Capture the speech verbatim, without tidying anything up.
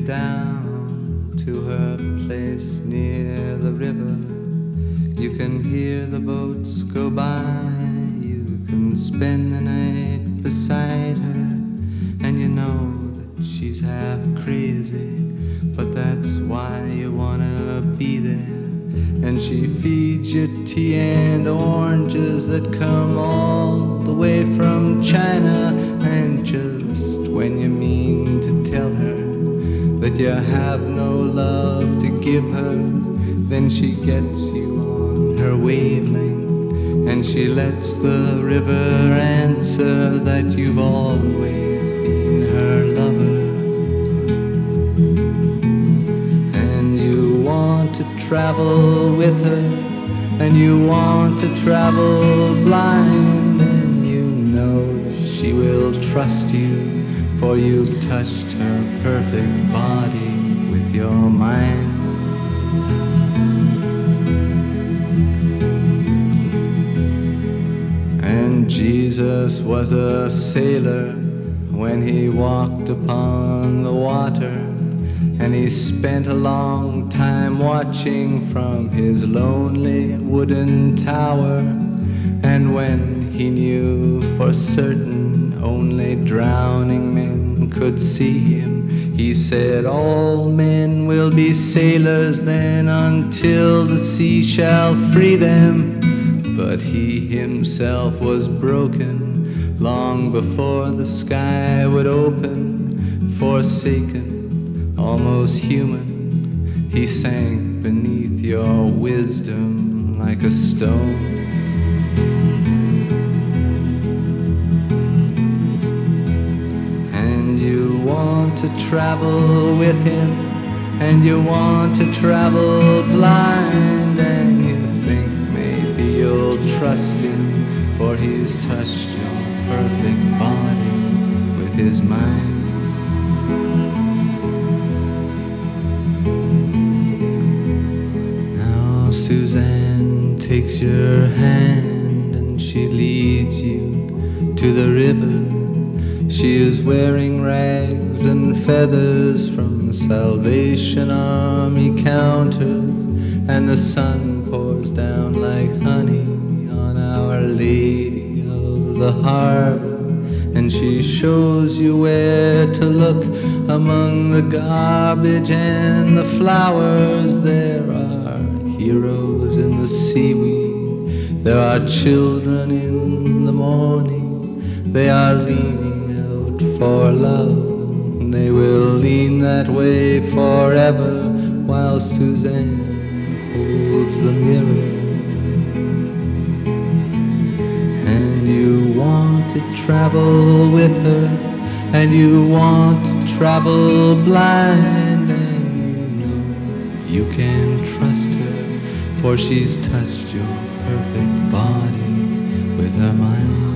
down to her place near the river. You can hear the boats go by. You can spend the night beside her. And you know that she's half crazy, but that's why you wanna be there. And she feeds you tea and oranges that come all the way from China. And just when you mean to tell her that you have no love to give her, then she gets you on her wavelength, and she lets the river answer that you've always been her lover. And you want to travel with her, and you want to travel blind, and you know that she will trust you, for you've touched her perfect body with your mind. And Jesus was a sailor when he walked upon the water, and he spent a long time watching from his lonely wooden tower. And when he knew for certain only drowning men could see him, he said, all men will be sailors then until the sea shall free them. But he himself was broken long before the sky would open. Forsaken, almost human, he sank beneath your wisdom like a stone. And you want to travel with him, and you want to travel blind, and you think maybe you'll trust him, for he's touched your perfect body with his mind. Now Suzanne takes your hand and she leads you to the river. She is wearing rags and feathers from Salvation Army counters, and the sun pours down like honey on Our Lady of the Harbor. And she shows you where to look among the garbage and the flowers. There are heroes in the seaweed, there are children in the morning. They are leaning out for love, they will lean that way forever, while Suzanne holds the mirror. And you want to travel with her, and you want to travel blind, and you know you can trust her, for she's touched your perfect body with her mind.